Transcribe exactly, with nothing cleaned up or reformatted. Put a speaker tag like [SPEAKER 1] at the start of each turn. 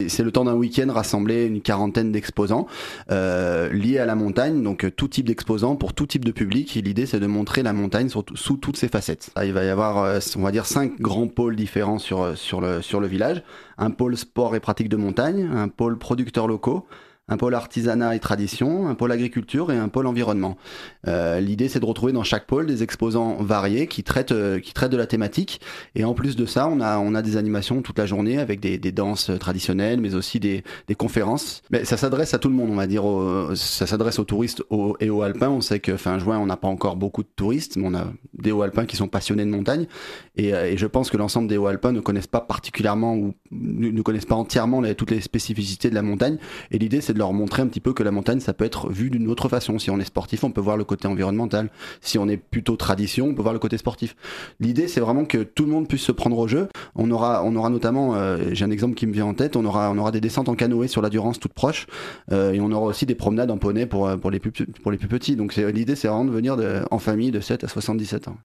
[SPEAKER 1] c'est le temps d'un week-end rassembler une quarantaine d'exposants euh, liés à la montagne, donc tout type d'exposants pour tout type de public. Et l'idée, c'est de montrer la montagne sur, sous toutes ses facettes. Il va y avoir, euh, on va dire, cinq grands pôles différents sur, sur, le, sur le village. Un pôle sport et pratique de montagne, un pôle producteurs locaux, un pôle artisanat et tradition, un pôle agriculture et un pôle environnement. Euh, l'idée, c'est de retrouver dans chaque pôle des exposants variés qui traitent, euh, qui traitent de la thématique. Et en plus de ça, on a, on a des animations toute la journée avec des, des danses traditionnelles, mais aussi des, des conférences. Mais ça s'adresse à tout le monde, on va dire. Au, ça s'adresse aux touristes aux, et aux alpins. On sait que fin juin, on n'a pas encore beaucoup de touristes, mais on a des hauts alpins qui sont passionnés de montagne. Et, et je pense que l'ensemble des hauts alpins ne connaissent pas particulièrement ou ne, ne connaissent pas entièrement les, toutes les spécificités de la montagne. Et l'idée, c'est de leur montrer un petit peu que la montagne, ça peut être vu d'une autre façon. Si on est sportif, on peut voir le côté environnemental. Si on est plutôt tradition, on peut voir le côté sportif. L'idée, c'est vraiment que tout le monde puisse se prendre au jeu. On aura, on aura notamment, euh, j'ai un exemple qui me vient en tête, on aura, on aura des descentes en canoë sur la Durance toute proche, euh, et on aura aussi des promenades en poney pour, pour, les, plus, pour les plus petits. Donc c'est, l'idée, c'est vraiment de venir de, en famille de sept à soixante-dix-sept ans.